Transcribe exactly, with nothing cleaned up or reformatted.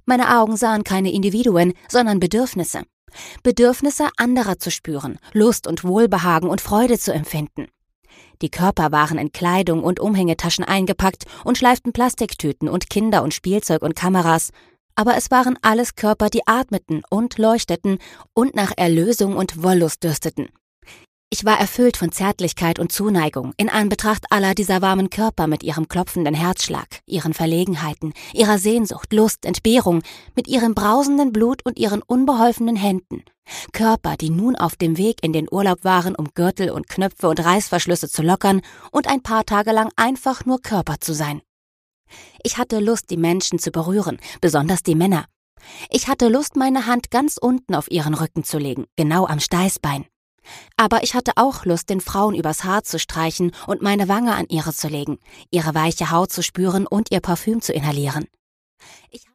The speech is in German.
Meine Augen sahen keine Individuen, sondern Bedürfnisse. Bedürfnisse anderer zu spüren, Lust und Wohlbehagen und Freude zu empfinden. Die Körper waren in Kleidung und Umhängetaschen eingepackt und schleiften Plastiktüten und Kinder und Spielzeug und Kameras. Aber es waren alles Körper, die atmeten und leuchteten und nach Erlösung und Wollust dürsteten. Ich war erfüllt von Zärtlichkeit und Zuneigung in Anbetracht aller dieser warmen Körper mit ihrem klopfenden Herzschlag, ihren Verlegenheiten, ihrer Sehnsucht, Lust, Entbehrung, mit ihrem brausenden Blut und ihren unbeholfenen Händen. Körper, die nun auf dem Weg in den Urlaub waren, um Gürtel und Knöpfe und Reißverschlüsse zu lockern und ein paar Tage lang einfach nur Körper zu sein. Ich hatte Lust, die Menschen zu berühren, besonders die Männer. Ich hatte Lust, meine Hand ganz unten auf ihren Rücken zu legen, genau am Steißbein. Aber ich hatte auch Lust, den Frauen übers Haar zu streichen und meine Wange an ihre zu legen, ihre weiche Haut zu spüren und ihr Parfüm zu inhalieren. Ich